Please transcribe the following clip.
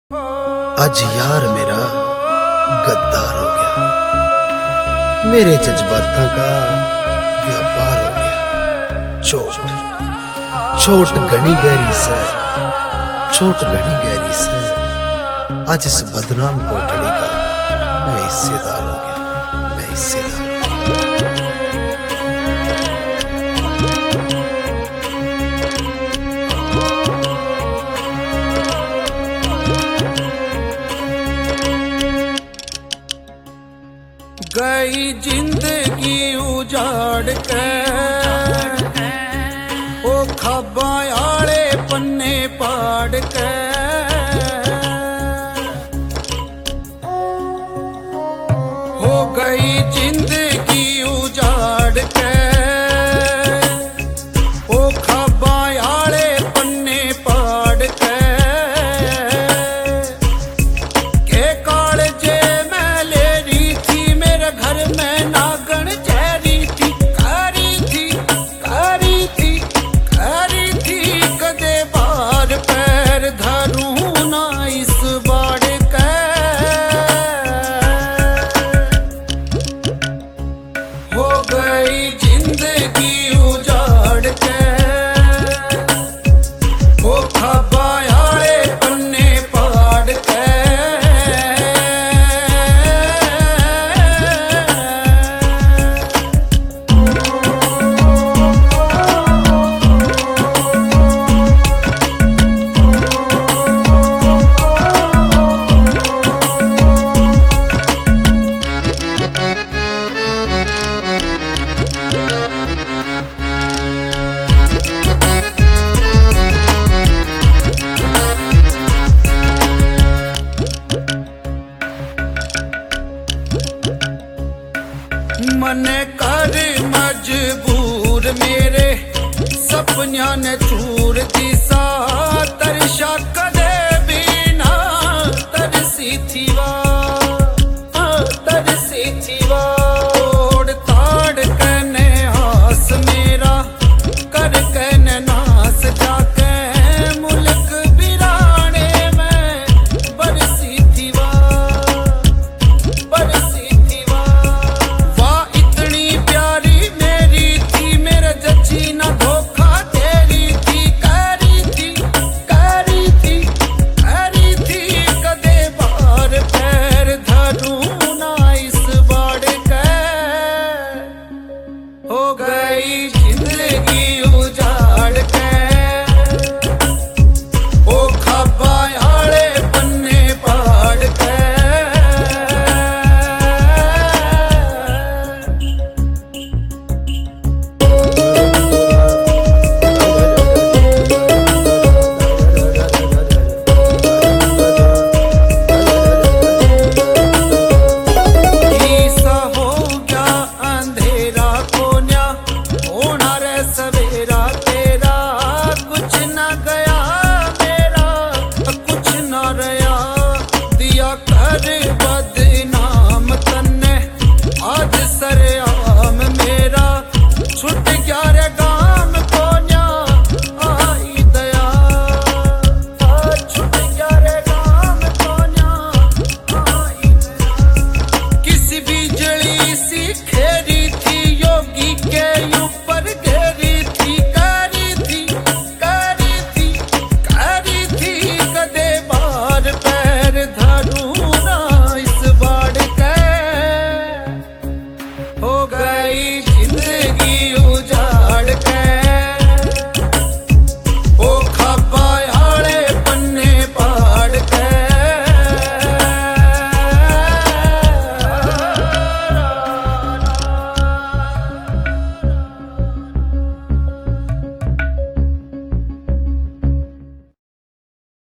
आज यार मेरा गद्दार हो गया, मेरे जज्बातों का व्यापार हो गया। चोट घनी गहरी से, चोट घनी गहरी से। आज इस बदनाम कोठड़ी का मैं हिस्सेदार हो गया, मैं हिस्सेदार। गई जिंदगी उजाड़ के ओ खब्बा आले पन्ने पाड़ के हो गई जिंदगी उजाड़ के ओ खब्बा आले पन्ने पाड़ के कालजे मैं ले रही थी मेरे घर में नागन चेरी थी करी थी कदे बार पैर धरूं ना इस बाड़ के हो गई जिंदगी उजाड़ के ओ खब्बा आले पन्ने पाड़ के मन कर मजबूर मेरे सपनिया ने चूर दिसा तरशा